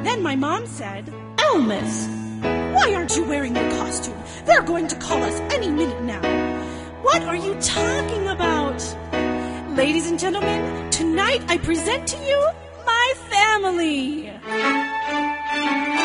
Then my mom said, Elmas, why aren't you wearing your costume? They're going to call us any minute now. What are you talking about? Ladies and gentlemen, tonight I present to you my family.